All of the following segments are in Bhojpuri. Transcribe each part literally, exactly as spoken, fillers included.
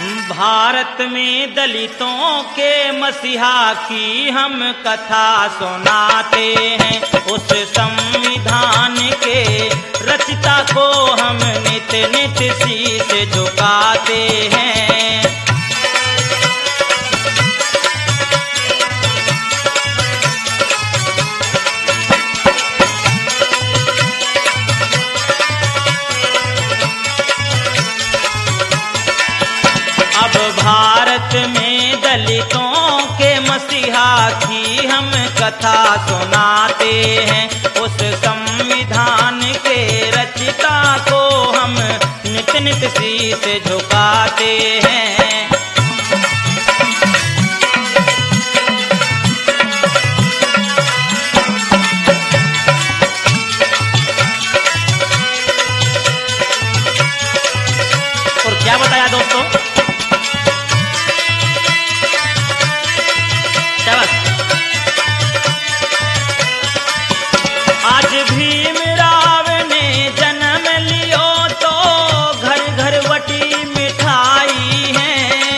भारत में दलितों के मसीहा की हम कथा सुनाते हैं। उस संविधान के रचयिता को हम नित नित शीश झुकाते हैं। अब भारत में दलितों के मसीहा की हम कथा सुनाते हैं। उस संविधान के रचयिता को हम नित नित शीश झुकाते हैं। और क्या बताया दोस्तों, आज भीमराव ने जन्म लियो तो घर घर वटी मिठाई है।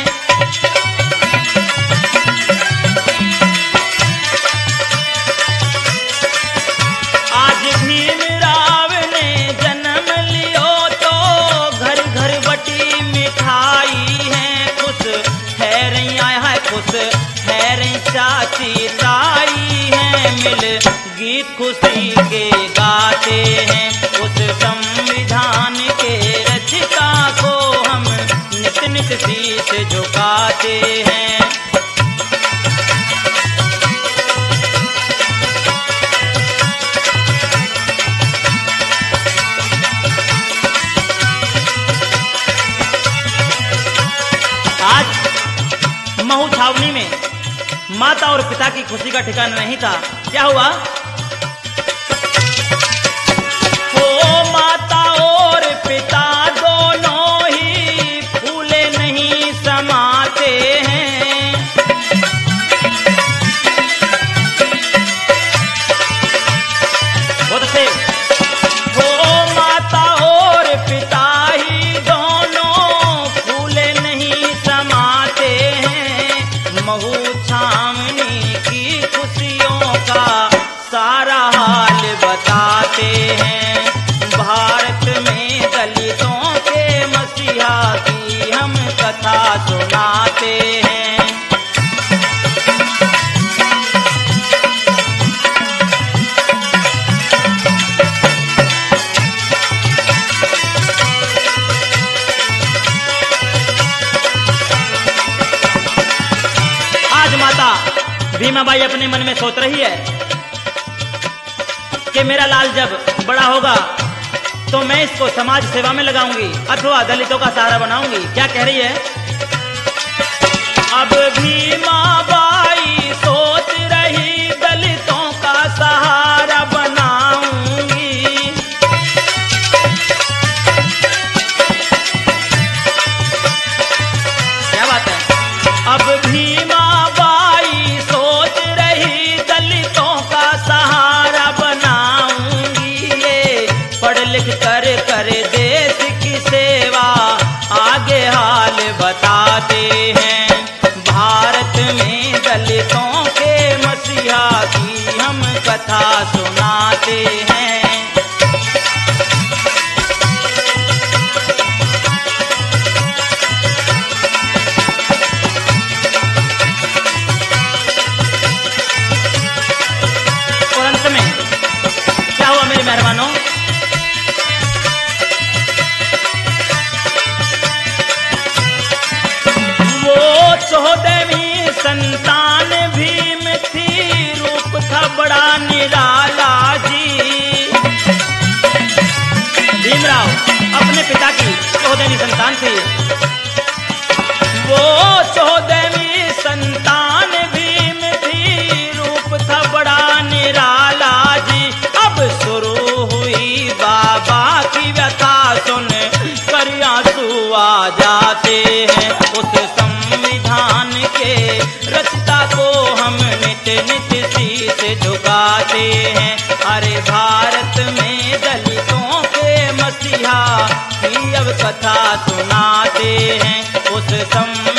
आज भीमराव ने जन्म लियो तो घर घर वटी मिठाई है। खुश है रैया है, खुश है रही चाची ताई है, मिल गीत खुशी के गाते हैं। उस संविधान के रचयिता को हम नित नित शीश झुकाते हैं। आज महू छावनी में माता और पिता की खुशी का ठिकाना नहीं था। क्या हुआ? माता और पिता दोनों ही फूले नहीं समाते हैं। बहुत अच्छे। वो माता और पिता ही दोनों फूले नहीं समाते हैं। महू छावनी की खुशियों का सारा हाल बताते हैं। भारत में दलितों के मसीहा की हम कथा सुनाते हैं। आज माता भीमाबाई अपने मन में सोच रही है कि मेरा लाल जब बड़ा होगा तो मैं इसको समाज सेवा में लगाऊंगी अथवा दलितों का सहारा बनाऊंगी। क्या कह रही है? अब भीमाबाई सोच रही दलितों का सहारा बनाऊंगी। क्या बात है? अब भीमाबाई सोच रही दलितों का सहारा बनाऊंगी। ये पढ़ लिख कर कर देश की सेवा आगे हाल बताते हैं। भारत में दलितों के मसीहा की हम कथा सुनाते हैं। और अंत में क्या हुआ मेरे मेहरबानों? चौदहवीं संतान भीम थी, रूप था बड़ा निराला जी। भीमराव अपने पिता की चौदहवीं संतान थी। वो चौदहवीं संतान भीम थी, रूप था बड़ा निराला जी। अब शुरू हुई बाबा की व्यथा सुन कर आंसू आ जाते हैं। उस संविधान के रचयिता को हम नित नित शीश झुकाते हैं। अरे भारत में दलितों के मसीहा की अब कथा सुनाते हैं। उस सम्मेलन